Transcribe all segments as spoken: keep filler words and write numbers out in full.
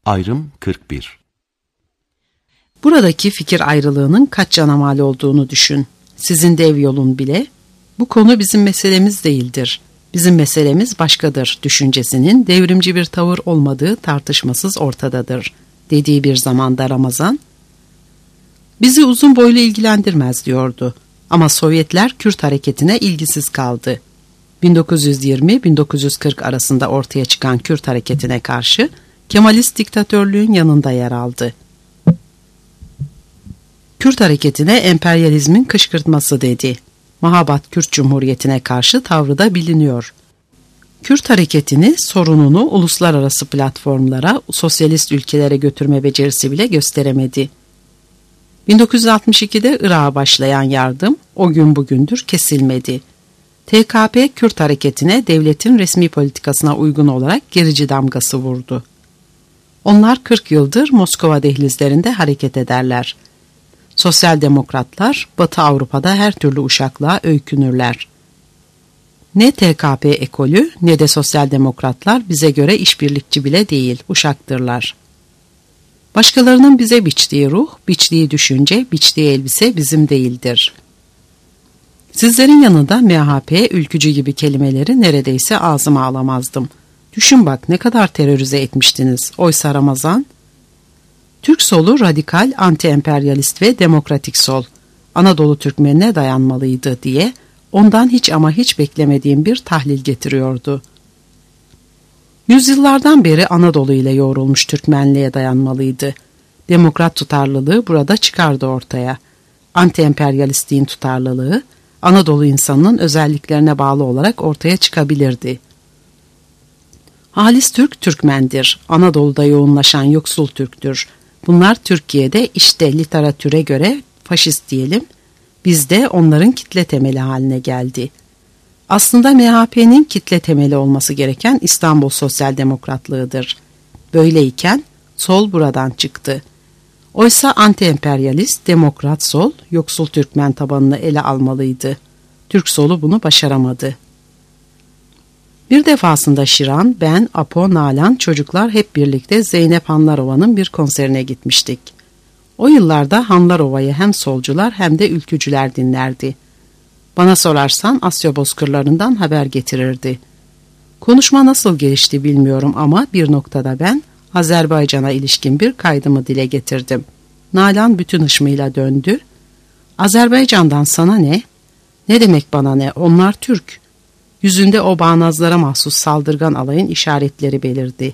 Ayrım kırk bir. Buradaki fikir ayrılığının kaç cana mal olduğunu düşün. Sizin dev yolun bile, bu konu bizim meselemiz değildir, bizim meselemiz başkadır düşüncesinin devrimci bir tavır olmadığı tartışmasız ortadadır dediği bir zamanda Ramazan, bizi uzun boylu ilgilendirmez diyordu. Ama Sovyetler Kürt hareketine ilgisiz kaldı. bin dokuz yüz yirmi bin dokuz yüz kırk arasında ortaya çıkan Kürt hareketine karşı Kemalist diktatörlüğün yanında yer aldı. Kürt hareketine emperyalizmin kışkırtması dedi. Mahabat Kürt Cumhuriyeti'ne karşı tavrı da biliniyor. Kürt hareketini, sorununu uluslararası platformlara, sosyalist ülkelere götürme becerisi bile gösteremedi. bin dokuz yüz altmış ikide Irak'a başlayan yardım o gün bugündür kesilmedi. T K P Kürt hareketine devletin resmi politikasına uygun olarak gerici damgası vurdu. Onlar kırk yıldır Moskova dehlizlerinde hareket ederler. Sosyal demokratlar Batı Avrupa'da her türlü uşaklığa öykünürler. Ne T K P ekolü ne de sosyal demokratlar bize göre işbirlikçi bile değil, uşaktırlar. Başkalarının bize biçtiği ruh, biçtiği düşünce, biçtiği elbise bizim değildir. Sizlerin yanında M H P, ülkücü gibi kelimeleri neredeyse ağzıma alamazdım. Düşün bak ne kadar terörize etmiştiniz. Oysa Ramazan, Türk solu radikal, anti-emperyalist ve demokratik sol, Anadolu Türkmenine dayanmalıydı diye ondan hiç ama hiç beklemediğim bir tahlil getiriyordu. Yüzyıllardan beri Anadolu ile yoğrulmuş Türkmenliğe dayanmalıydı. Demokrat tutarlılığı burada çıkardı ortaya. Anti-emperyalistliğin tutarlılığı, Anadolu insanının özelliklerine bağlı olarak ortaya çıkabilirdi. Halis Türk, Türkmendir. Anadolu'da yoğunlaşan yoksul Türktür. Bunlar Türkiye'de işte literatüre göre faşist diyelim, bizde onların kitle temeli haline geldi. Aslında M H P'nin kitle temeli olması gereken İstanbul Sosyal Demokratlığıdır. Böyleyken sol buradan çıktı. Oysa anti-emperyalist, demokrat sol, yoksul Türkmen tabanını ele almalıydı. Türk solu bunu başaramadı. Bir defasında Şiran, ben, Apo, Nalan, çocuklar hep birlikte Zeynep Hanlarova'nın bir konserine gitmiştik. O yıllarda Hanlarova'yı hem solcular hem de ülkücüler dinlerdi. Bana sorarsan Asya bozkırlarından haber getirirdi. Konuşma nasıl gelişti bilmiyorum ama bir noktada ben Azerbaycan'a ilişkin bir kaydımı dile getirdim. Nalan bütün hışmıyla döndü. Azerbaycan'dan sana ne? Ne demek bana ne? Onlar Türk. Yüzünde o bağnazlara mahsus saldırgan alayın işaretleri belirdi.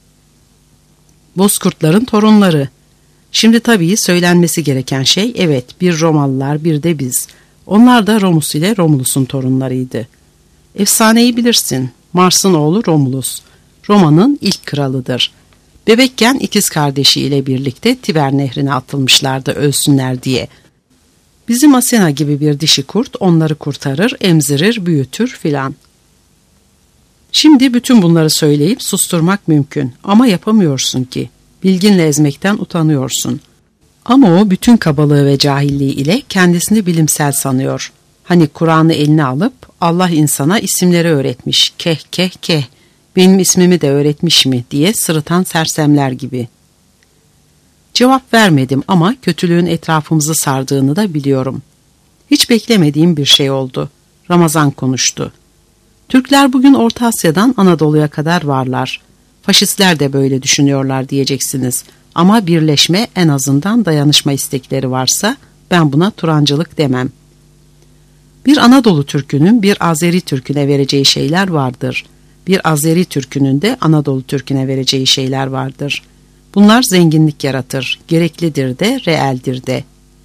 Bozkurtların torunları. Şimdi tabii söylenmesi gereken şey evet bir Romalılar bir de biz. Onlar da Romus ile Romulus'un torunlarıydı. Efsaneyi bilirsin. Mars'ın oğlu Romulus. Roma'nın ilk kralıdır. Bebekken ikiz kardeşiyle birlikte Tiber nehrine atılmışlardı ölsünler diye. Bizim Asena gibi bir dişi kurt onları kurtarır, emzirir, büyütür filan. Şimdi bütün bunları söyleyip susturmak mümkün ama yapamıyorsun ki. Bilginle ezmekten utanıyorsun. Ama o bütün kabalığı ve cahilliği ile kendisini bilimsel sanıyor. Hani Kur'an'ı eline alıp Allah insana isimleri öğretmiş, keh keh keh, benim ismimi de öğretmiş mi diye sırıtan sersemler gibi. Cevap vermedim ama kötülüğün etrafımızı sardığını da biliyorum. Hiç beklemediğim bir şey oldu. Ramazan konuştu. Türkler bugün Orta Asya'dan Anadolu'ya kadar varlar. Faşistler de böyle düşünüyorlar diyeceksiniz. Ama birleşme en azından dayanışma istekleri varsa ben buna Turancılık demem. Bir Anadolu Türk'ünün bir Azeri Türk'üne vereceği şeyler vardır. Bir Azeri Türk'ünün de Anadolu Türk'üne vereceği şeyler vardır. Bunlar zenginlik yaratır, gereklidir de, reeldir de.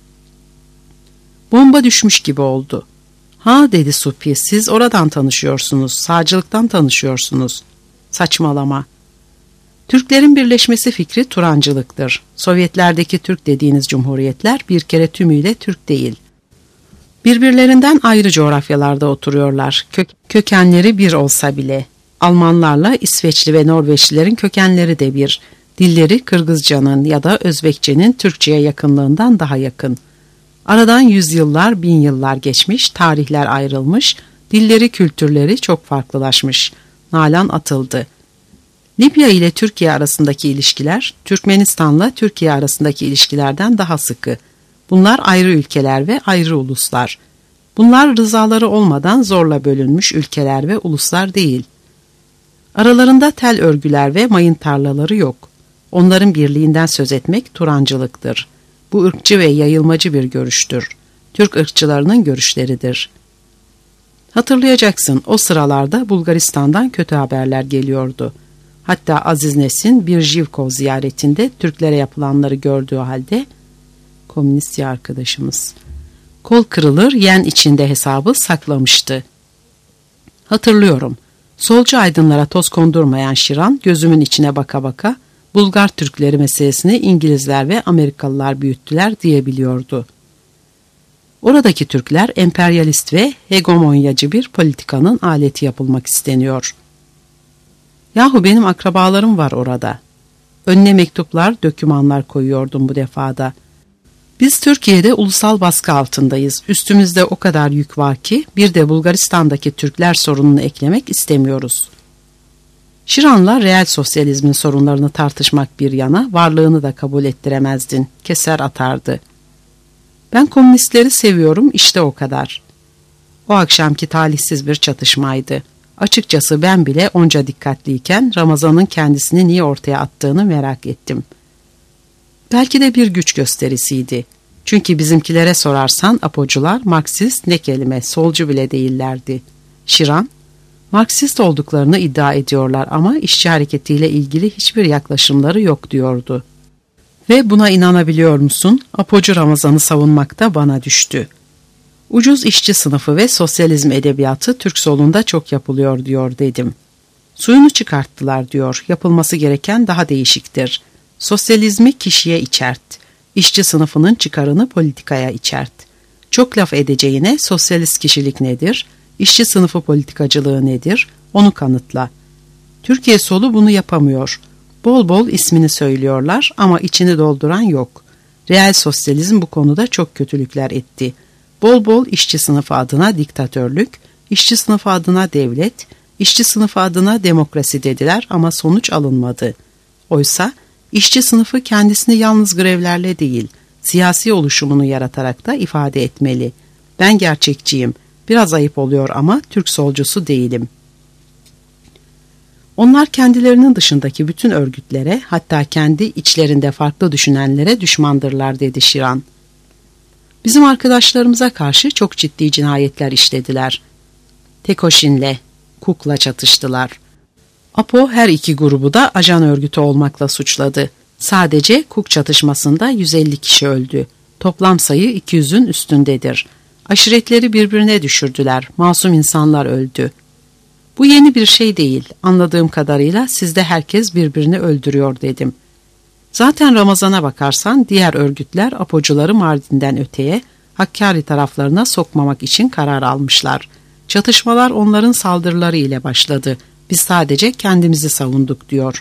Bomba düşmüş gibi oldu. Ha dedi Supi, siz oradan tanışıyorsunuz, sağcılıktan tanışıyorsunuz. Saçmalama. Türklerin birleşmesi fikri Turancılıktır. Sovyetlerdeki Türk dediğiniz cumhuriyetler bir kere tümüyle Türk değil. Birbirlerinden ayrı coğrafyalarda oturuyorlar. Kök, kökenleri bir olsa bile. Almanlarla İsveçli ve Norveçlilerin kökenleri de bir. Dilleri Kırgızcanın ya da Özbekçenin Türkçe'ye yakınlığından daha yakın. Aradan yüzyıllar, bin yıllar geçmiş, tarihler ayrılmış, dilleri, kültürleri çok farklılaşmış. Nalan atıldı. Libya ile Türkiye arasındaki ilişkiler, Türkmenistan'la Türkiye arasındaki ilişkilerden daha sıkı. Bunlar ayrı ülkeler ve ayrı uluslar. Bunlar rızaları olmadan zorla bölünmüş ülkeler ve uluslar değil. Aralarında tel örgüler ve mayın tarlaları yok. Onların birliğinden söz etmek Turancılıktır. Bu ırkçı ve yayılmacı bir görüştür. Türk ırkçılarının görüşleridir. Hatırlayacaksın, o sıralarda Bulgaristan'dan kötü haberler geliyordu. Hatta Aziz Nesin bir Jivkov ziyaretinde Türklere yapılanları gördüğü halde, komünist arkadaşımız, kol kırılır yen içinde hesabı saklamıştı. Hatırlıyorum, solcu aydınlara toz kondurmayan Şiran gözümün içine baka baka Bulgar Türkleri meselesini İngilizler ve Amerikalılar büyüttüler diyebiliyordu. Oradaki Türkler emperyalist ve hegemonyacı bir politikanın aleti yapılmak isteniyor. Yahu benim akrabalarım var orada. Önüne mektuplar, dokümanlar koyuyordum bu defada. Biz Türkiye'de ulusal baskı altındayız. Üstümüzde o kadar yük var ki bir de Bulgaristan'daki Türkler sorununu eklemek istemiyoruz. Şiran'la reel sosyalizmin sorunlarını tartışmak bir yana varlığını da kabul ettiremezdin. Keser atardı. Ben komünistleri seviyorum, işte o kadar. O akşamki talihsiz bir çatışmaydı. Açıkçası ben bile onca dikkatliyken Ramazan'ın kendisini niye ortaya attığını merak ettim. Belki de bir güç gösterisiydi. Çünkü bizimkilere sorarsan apocular Marksist ne kelime, solcu bile değillerdi. Şiran, Marksist olduklarını iddia ediyorlar ama işçi hareketiyle ilgili hiçbir yaklaşımları yok diyordu. Ve buna inanabiliyor musun? Apocu Ramazan'ı savunmak da bana düştü. Ucuz işçi sınıfı ve sosyalizm edebiyatı Türk solunda çok yapılıyor diyor dedim. Suyunu çıkarttılar diyor. Yapılması gereken daha değişiktir. Sosyalizmi kişiye içert. İşçi sınıfının çıkarını politikaya içert. Çok laf edeceğine sosyalist kişilik nedir? İşçi sınıfı politikacılığı nedir? Onu kanıtla. Türkiye solu bunu yapamıyor. Bol bol ismini söylüyorlar ama içini dolduran yok. Reel sosyalizm bu konuda çok kötülükler etti. Bol bol işçi sınıfı adına diktatörlük, işçi sınıfı adına devlet, işçi sınıfı adına demokrasi dediler ama sonuç alınmadı. Oysa işçi sınıfı kendisini yalnız grevlerle değil, siyasi oluşumunu yaratarak da ifade etmeli. Ben gerçekçiyim, biraz ayıp oluyor ama Türk solcusu değilim. Onlar kendilerinin dışındaki bütün örgütlere, hatta kendi içlerinde farklı düşünenlere düşmandırlar dedi Şiran. Bizim arkadaşlarımıza karşı çok ciddi cinayetler işlediler. Tekoşin'le, Kuk'la çatıştılar. Apo her iki grubu da ajan örgütü olmakla suçladı. Sadece Kuk çatışmasında yüz elli kişi öldü. Toplam sayı iki yüzün üstündedir. Aşiretleri birbirine düşürdüler. Masum insanlar öldü. Bu yeni bir şey değil. Anladığım kadarıyla sizde herkes birbirini öldürüyor dedim. Zaten Ramazan'a bakarsan diğer örgütler apocuları Mardin'den öteye, Hakkari taraflarına sokmamak için karar almışlar. Çatışmalar onların saldırıları ile başladı. Biz sadece kendimizi savunduk diyor.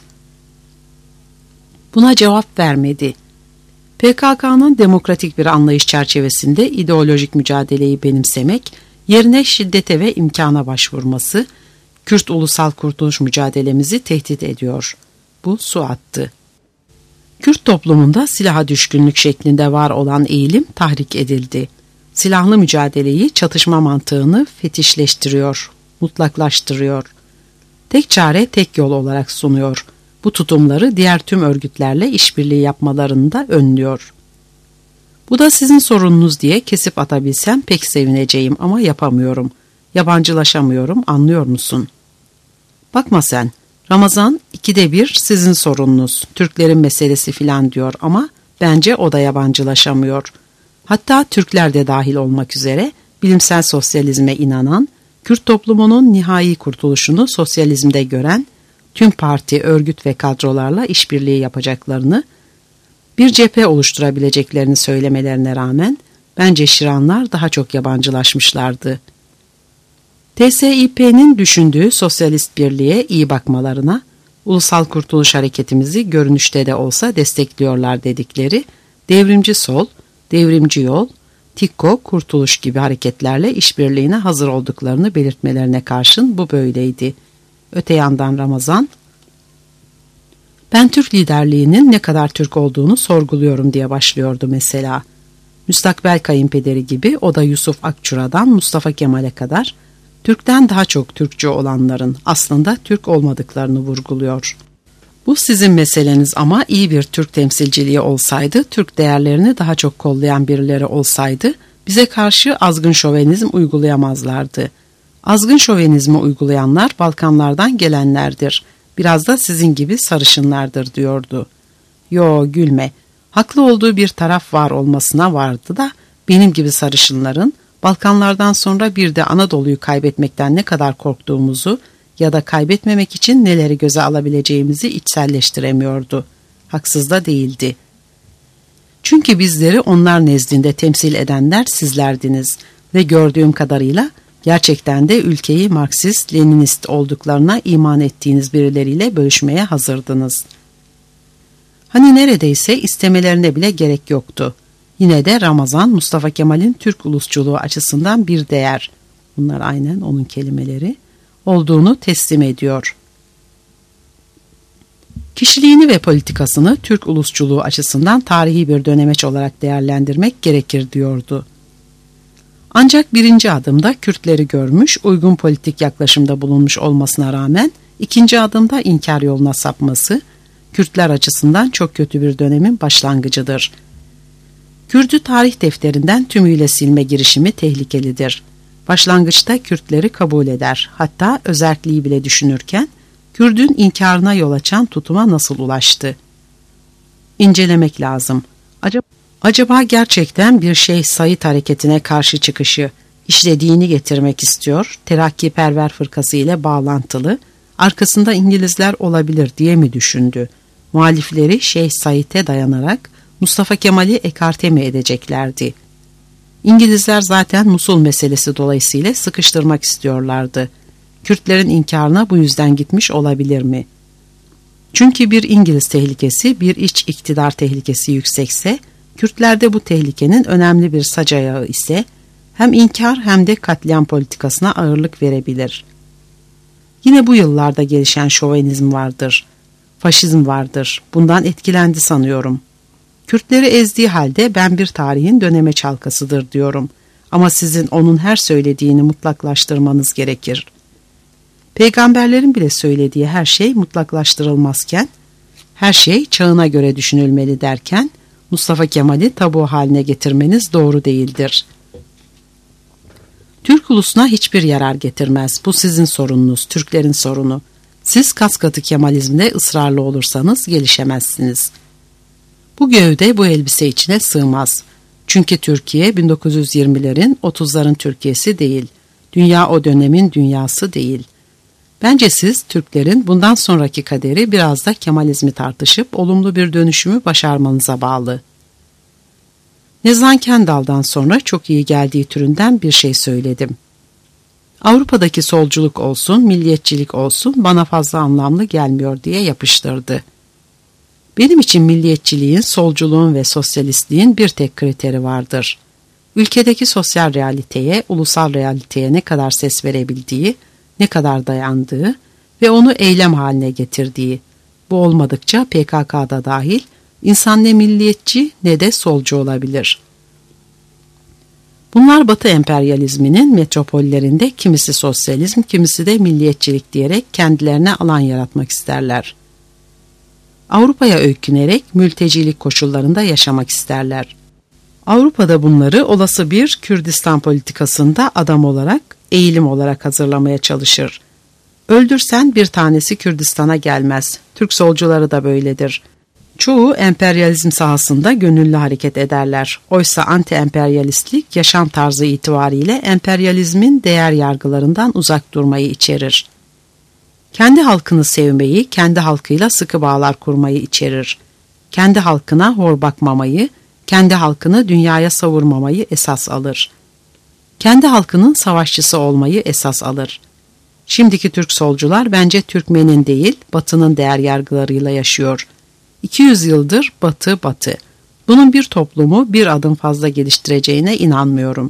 Buna cevap vermedi. P K K'nın demokratik bir anlayış çerçevesinde ideolojik mücadeleyi benimsemek, yerine şiddete ve imkana başvurması, Kürt ulusal kurtuluş mücadelemizi tehdit ediyor. Bu su attı. Kürt toplumunda silaha düşkünlük şeklinde var olan eğilim tahrik edildi. Silahlı mücadeleyi, çatışma mantığını fetişleştiriyor, mutlaklaştırıyor. Tek çare tek yol olarak sunuyor. Bu tutumları diğer tüm örgütlerle işbirliği yapmalarını da önlüyor. Bu da sizin sorununuz diye kesip atabilsem pek sevineceğim ama yapamıyorum. Yabancılaşamıyorum, anlıyor musun? Bakma sen, Ramazan ikide bir sizin sorununuz, Türklerin meselesi filan diyor ama bence o da yabancılaşamıyor. Hatta Türkler de dahil olmak üzere bilimsel sosyalizme inanan, Kürt toplumunun nihai kurtuluşunu sosyalizmde gören, tüm parti, örgüt ve kadrolarla işbirliği yapacaklarını, bir cephe oluşturabileceklerini söylemelerine rağmen bence Şiranlar daha çok yabancılaşmışlardı. T S İ P'nin düşündüğü sosyalist birliğe iyi bakmalarına, ulusal kurtuluş hareketimizi görünüşte de olsa destekliyorlar dedikleri devrimci sol, devrimci yol, Tikko, kurtuluş gibi hareketlerle işbirliğine hazır olduklarını belirtmelerine karşın bu böyleydi. Öte yandan Ramazan, Ben Türk liderliğinin ne kadar Türk olduğunu sorguluyorum diye başlıyordu mesela. Müstakbel kayınpederi gibi o da Yusuf Akçura'dan Mustafa Kemal'e kadar Türk'ten daha çok Türkçü olanların aslında Türk olmadıklarını vurguluyor. Bu sizin meseleniz ama iyi bir Türk temsilciliği olsaydı, Türk değerlerini daha çok kollayan birileri olsaydı bize karşı azgın şovenizm uygulayamazlardı. Azgın şovenizmi uygulayanlar Balkanlardan gelenlerdir. Biraz da sizin gibi sarışınlardır diyordu. Yo gülme. Haklı olduğu bir taraf var olmasına vardı da benim gibi sarışınların Balkanlardan sonra bir de Anadolu'yu kaybetmekten ne kadar korktuğumuzu ya da kaybetmemek için neleri göze alabileceğimizi içselleştiremiyordu. Haksız da değildi. Çünkü bizleri onlar nezdinde temsil edenler sizlerdiniz ve gördüğüm kadarıyla gerçekten de ülkeyi Marksist, Leninist olduklarına iman ettiğiniz birileriyle bölüşmeye hazırdınız. Hani neredeyse istemelerine bile gerek yoktu. Yine de Ramazan, Mustafa Kemal'in Türk ulusçuluğu açısından bir değer, bunlar aynen onun kelimeleri, olduğunu teslim ediyor. Kişiliğini ve politikasını Türk ulusçuluğu açısından tarihi bir dönemeç olarak değerlendirmek gerekir diyordu. Ancak birinci adımda Kürtleri görmüş, uygun politik yaklaşımda bulunmuş olmasına rağmen ikinci adımda inkar yoluna sapması, Kürtler açısından çok kötü bir dönemin başlangıcıdır. Kürt'ü tarih defterinden tümüyle silme girişimi tehlikelidir. Başlangıçta Kürtleri kabul eder, hatta özerkliği bile düşünürken, Kürt'ün inkarına yol açan tutuma nasıl ulaştı? İncelemek lazım. Acaba, acaba gerçekten bir Şeyh Said hareketine karşı çıkışı, işlediğini getirmek istiyor, terakkiperver fırkası ile bağlantılı, arkasında İngilizler olabilir diye mi düşündü? Muhalifleri Şeyh Said'e dayanarak Mustafa Kemal'i ekarte mi edeceklerdi? İngilizler zaten Musul meselesi dolayısıyla sıkıştırmak istiyorlardı. Kürtlerin inkarına bu yüzden gitmiş olabilir mi? Çünkü bir İngiliz tehlikesi, bir iç iktidar tehlikesi yüksekse, Kürtlerde bu tehlikenin önemli bir sac ayağı ise, hem inkar hem de katliam politikasına ağırlık verebilir. Yine bu yıllarda gelişen şovenizm vardır, faşizm vardır, bundan etkilendi sanıyorum. Kürtleri ezdiği halde ben bir tarihin döneme çalkasıdır diyorum. Ama sizin onun her söylediğini mutlaklaştırmanız gerekir. Peygamberlerin bile söylediği her şey mutlaklaştırılmazken, her şey çağına göre düşünülmeli derken, Mustafa Kemal'i tabu haline getirmeniz doğru değildir. Türk ulusuna hiçbir yarar getirmez. Bu sizin sorununuz, Türklerin sorunu. Siz kaskatı Kemalizmde ısrarlı olursanız gelişemezsiniz. Bu gövde bu elbise içine sığmaz. Çünkü Türkiye bin dokuz yüz yirmilerin, otuzların Türkiye'si değil. Dünya o dönemin dünyası değil. Bence siz Türklerin bundan sonraki kaderi biraz da Kemalizmi tartışıp olumlu bir dönüşümü başarmanıza bağlı. Nezan Kendall'dan sonra çok iyi geldiği türünden bir şey söyledim. Avrupa'daki solculuk olsun, milliyetçilik olsun bana fazla anlamlı gelmiyor diye yapıştırdı. Benim için milliyetçiliğin, solculuğun ve sosyalistliğin bir tek kriteri vardır. Ülkedeki sosyal realiteye, ulusal realiteye ne kadar ses verebildiği, ne kadar dayandığı ve onu eylem haline getirdiği. Bu olmadıkça P K K'da dahil insan ne milliyetçi ne de solcu olabilir. Bunlar Batı emperyalizminin metropollerinde kimisi sosyalizm, kimisi de milliyetçilik diyerek kendilerine alan yaratmak isterler. Avrupa'ya öykünerek mültecilik koşullarında yaşamak isterler. Avrupa'da bunları olası bir Kürdistan politikasında adam olarak, eğilim olarak hazırlamaya çalışır. Öldürsen bir tanesi Kürdistan'a gelmez. Türk solcuları da böyledir. Çoğu emperyalizm sahasında gönüllü hareket ederler. Oysa anti-emperyalistlik yaşam tarzı itibariyle emperyalizmin değer yargılarından uzak durmayı içerir. Kendi halkını sevmeyi, kendi halkıyla sıkı bağlar kurmayı içerir. Kendi halkına hor bakmamayı, kendi halkını dünyaya savurmamayı esas alır. Kendi halkının savaşçısı olmayı esas alır. Şimdiki Türk solcular bence Türkmenin değil, Batı'nın değer yargılarıyla yaşıyor. iki yüz yıldır Batı Batı. Bunun bir toplumu bir adım fazla geliştireceğine inanmıyorum.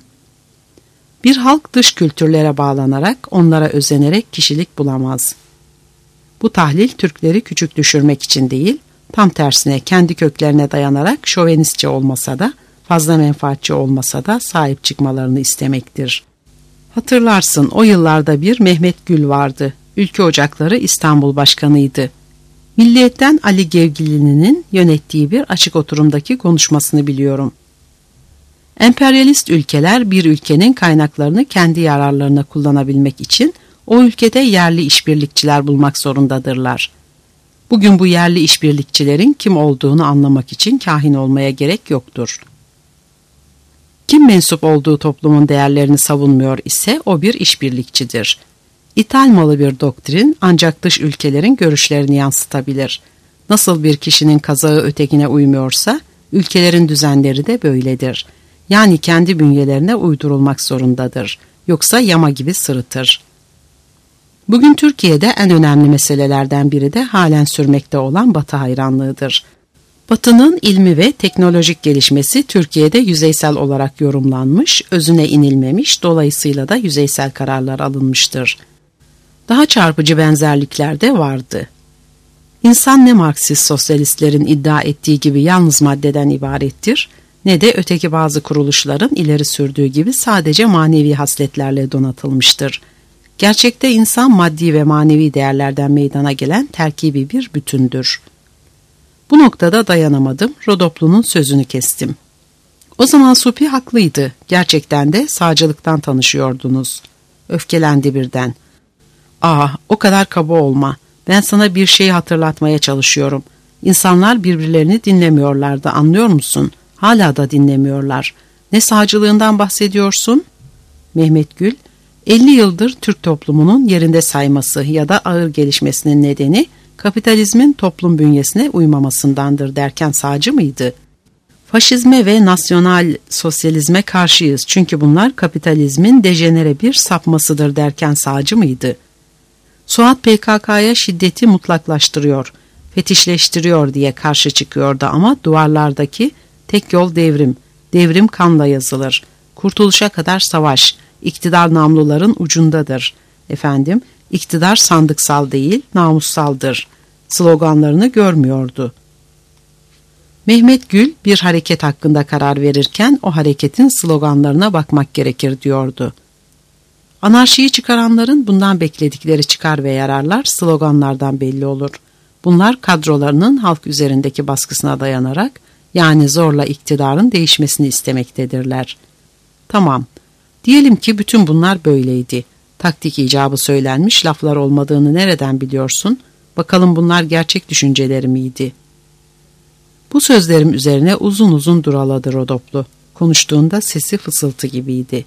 Bir halk dış kültürlere bağlanarak, onlara özenerek kişilik bulamaz. Bu tahlil Türkleri küçük düşürmek için değil, tam tersine kendi köklerine dayanarak şovenistçe olmasa da, fazla menfaatçi olmasa da sahip çıkmalarını istemektir. Hatırlarsın, o yıllarda bir Mehmet Gül vardı. Ülke Ocakları İstanbul Başkanıydı. Milliyet'ten Ali Gevgili'nin yönettiği bir açık oturumdaki konuşmasını biliyorum. Emperyalist ülkeler bir ülkenin kaynaklarını kendi yararlarına kullanabilmek için o ülkede yerli işbirlikçiler bulmak zorundadırlar. Bugün bu yerli işbirlikçilerin kim olduğunu anlamak için kahin olmaya gerek yoktur. Kim mensup olduğu toplumun değerlerini savunmuyor ise o bir işbirlikçidir. İthal malı bir doktrin ancak dış ülkelerin görüşlerini yansıtabilir. Nasıl bir kişinin kazağı ötekine uymuyorsa, ülkelerin düzenleri de böyledir. Yani kendi bünyelerine uydurulmak zorundadır. Yoksa yama gibi sırıtır. Bugün Türkiye'de en önemli meselelerden biri de halen sürmekte olan Batı hayranlığıdır. Batı'nın ilmi ve teknolojik gelişmesi Türkiye'de yüzeysel olarak yorumlanmış, özüne inilmemiş, dolayısıyla da yüzeysel kararlar alınmıştır. Daha çarpıcı benzerlikler de vardı. İnsan ne Marksist sosyalistlerin iddia ettiği gibi yalnız maddeden ibarettir, ne de öteki bazı kuruluşların ileri sürdüğü gibi sadece manevi hasletlerle donatılmıştır. Gerçekte insan maddi ve manevi değerlerden meydana gelen terkibi bir bütündür. Bu noktada dayanamadım, Rodoplu'nun sözünü kestim. O zaman Supi haklıydı, gerçekten de sağcılıktan tanışıyordunuz. Öfkelendi birden. Aa, o kadar kaba olma, ben sana bir şeyi hatırlatmaya çalışıyorum. İnsanlar birbirlerini dinlemiyorlardı, anlıyor musun? Hala da dinlemiyorlar. Ne sağcılığından bahsediyorsun? Mehmet Gül, elli yıldır Türk toplumunun yerinde sayması ya da ağır gelişmesinin nedeni kapitalizmin toplum bünyesine uymamasındandır derken sağcı mıydı? Faşizme ve nasyonal sosyalizme karşıyız çünkü bunlar kapitalizmin dejenere bir sapmasıdır derken sağcı mıydı? Suat P K K'ya şiddeti mutlaklaştırıyor, fetişleştiriyor diye karşı çıkıyordu ama duvarlardaki tek yol devrim, devrim kanla yazılır, kurtuluşa kadar savaş, iktidar namluların ucundadır. Efendim, iktidar sandıksal değil, namussaldır. Sloganlarını görmüyordu. Mehmet Gül bir hareket hakkında karar verirken o hareketin sloganlarına bakmak gerekir diyordu. Anarşiyi çıkaranların bundan bekledikleri çıkar ve yararlar sloganlardan belli olur. Bunlar kadrolarının halk üzerindeki baskısına dayanarak yani zorla iktidarın değişmesini istemektedirler. Tamam, diyelim ki bütün bunlar böyleydi. Taktik icabı söylenmiş laflar olmadığını nereden biliyorsun? Bakalım bunlar gerçek düşünceleri miydi? Bu sözlerim üzerine uzun uzun duraladı Rodoplu. Konuştuğunda sesi fısıltı gibiydi.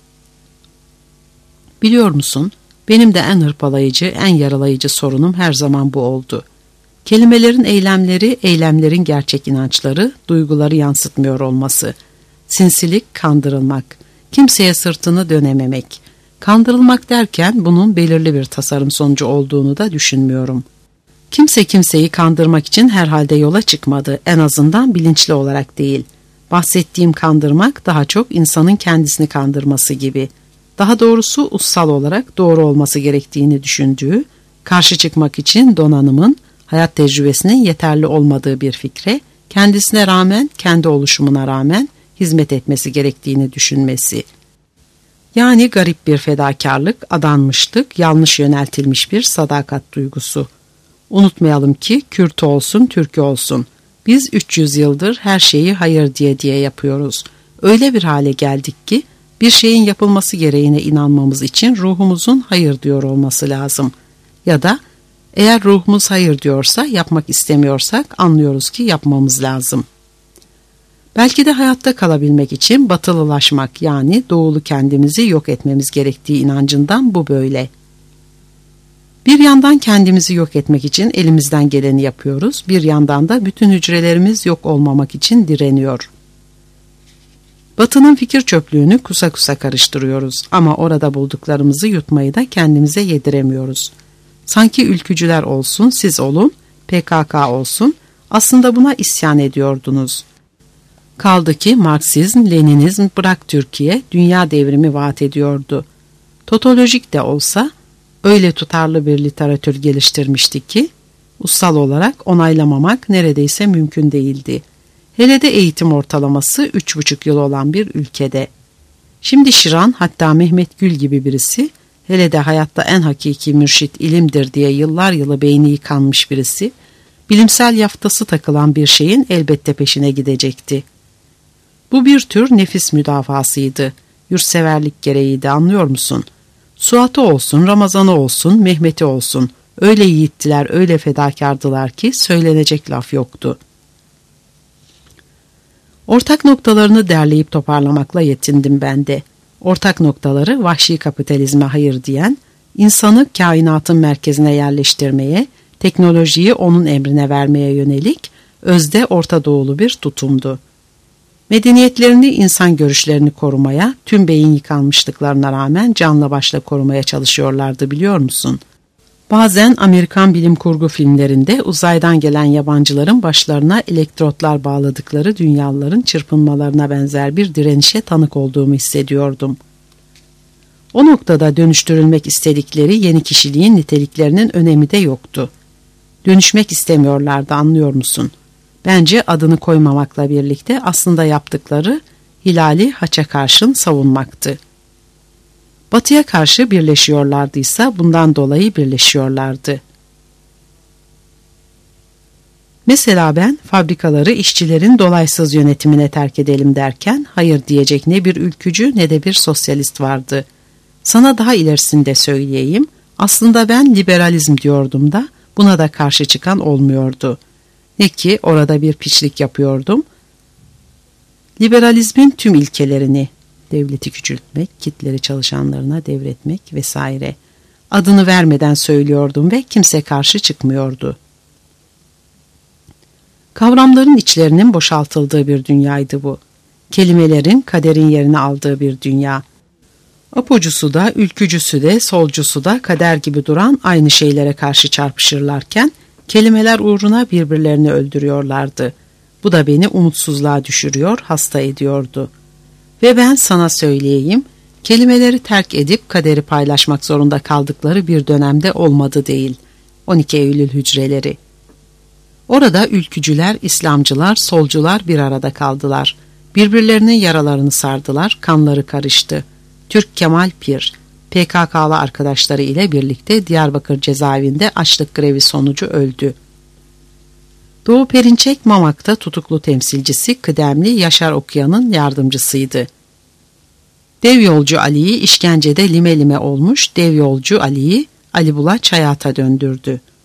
Biliyor musun, benim de en hırpalayıcı, en yaralayıcı sorunum her zaman bu oldu. Kelimelerin eylemleri, eylemlerin gerçek inançları, duyguları yansıtmıyor olması. Sinsilik, kandırılmak, kimseye sırtını dönememek. Kandırılmak derken bunun belirli bir tasarım sonucu olduğunu da düşünmüyorum. Kimse kimseyi kandırmak için herhalde yola çıkmadı, en azından bilinçli olarak değil. Bahsettiğim kandırmak daha çok insanın kendisini kandırması gibi. Daha doğrusu ussal olarak doğru olması gerektiğini düşündüğü, karşı çıkmak için donanımın, hayat tecrübesinin yeterli olmadığı bir fikre, kendisine rağmen, kendi oluşumuna rağmen hizmet etmesi gerektiğini düşünmesi. Yani garip bir fedakarlık, adanmışlık, yanlış yöneltilmiş bir sadakat duygusu. Unutmayalım ki Kürt olsun, Türk olsun. Biz üç yüz yıldır her şeyi hayır diye diye yapıyoruz. Öyle bir hale geldik ki bir şeyin yapılması gereğine inanmamız için ruhumuzun hayır diyor olması lazım. Ya da eğer ruhumuz hayır diyorsa, yapmak istemiyorsak anlıyoruz ki yapmamız lazım. Belki de hayatta kalabilmek için batılılaşmak yani doğulu kendimizi yok etmemiz gerektiği inancından bu böyle. Bir yandan kendimizi yok etmek için elimizden geleni yapıyoruz, bir yandan da bütün hücrelerimiz yok olmamak için direniyor. Batının fikir çöplüğünü kusa kusa karıştırıyoruz ama orada bulduklarımızı yutmayı da kendimize yediremiyoruz. Sanki ülkücüler olsun, siz olun, P K K olsun, aslında buna isyan ediyordunuz. Kaldı ki Marksizm, Leninizm, bırak Türkiye, dünya devrimi vaat ediyordu. Totolojik de olsa öyle tutarlı bir literatür geliştirmişti ki, Ussal olarak onaylamamak neredeyse mümkün değildi. Hele de eğitim ortalaması üç buçuk yıl olan bir ülkede. Şimdi Şiran, hatta Mehmet Gül gibi birisi, hele de hayatta en hakiki mürşit ilimdir diye yıllar yılı beyni yıkanmış birisi, bilimsel yaftası takılan bir şeyin elbette peşine gidecekti. Bu bir tür nefis müdafasıydı. Yurtseverlik gereğiydi, anlıyor musun? Suat'ı olsun, Ramazan'ı olsun, Mehmet'i olsun. Öyle yiğittiler, öyle fedakardılar ki söylenecek laf yoktu. Ortak noktalarını derleyip toparlamakla yetindim ben de. Ortak noktaları vahşi kapitalizme hayır diyen, insanı kainatın merkezine yerleştirmeye, teknolojiyi onun emrine vermeye yönelik özde Orta Doğulu bir tutumdu. Medeniyetlerini, insan görüşlerini korumaya, tüm beyin yıkanmışlıklarına rağmen canla başla korumaya çalışıyorlardı, biliyor musun? Bazen Amerikan bilim kurgu filmlerinde uzaydan gelen yabancıların başlarına elektrotlar bağladıkları dünyalıların çırpınmalarına benzer bir direnişe tanık olduğumu hissediyordum. O noktada dönüştürülmek istedikleri yeni kişiliğin niteliklerinin önemi de yoktu. Dönüşmek istemiyorlardı, anlıyor musun? Bence adını koymamakla birlikte aslında yaptıkları hilali haça karşın savunmaktı. Batıya karşı birleşiyorlardıysa bundan dolayı birleşiyorlardı. Mesela ben fabrikaları işçilerin dolaysız yönetimine terk edelim derken hayır diyecek ne bir ülkücü ne de bir sosyalist vardı. Sana daha ilerisinde söyleyeyim, aslında ben liberalizm diyordum da buna da karşı çıkan olmuyordu. Ne ki orada bir piçlik yapıyordum. Liberalizmin tüm ilkelerini, devleti küçültmek, kitleri çalışanlarına devretmek vesaire, adını vermeden söylüyordum ve kimse karşı çıkmıyordu. Kavramların içlerinin boşaltıldığı bir dünyaydı bu. Kelimelerin kaderin yerini aldığı bir dünya. Apucusu da, ülkücüsü de, solcusu da kader gibi duran aynı şeylere karşı çarpışırlarken, kelimeler uğruna birbirlerini öldürüyorlardı. Bu da beni umutsuzluğa düşürüyor, hasta ediyordu. Ve ben sana söyleyeyim, kelimeleri terk edip kaderi paylaşmak zorunda kaldıkları bir dönemde olmadı değil. on iki Eylül hücreleri. Orada ülkücüler, İslamcılar, solcular bir arada kaldılar. Birbirlerinin yaralarını sardılar, kanları karıştı. Türk Kemal Pir, P K K'lı arkadaşları ile birlikte Diyarbakır cezaevinde açlık grevi sonucu öldü. Doğu Perinçek Mamak'ta tutuklu temsilcisi kıdemli Yaşar Okuyan'ın yardımcısıydı. Dev yolcu Ali'yi işkencede lime lime olmuş dev yolcu Ali'yi Ali Bulaç hayata döndürdü.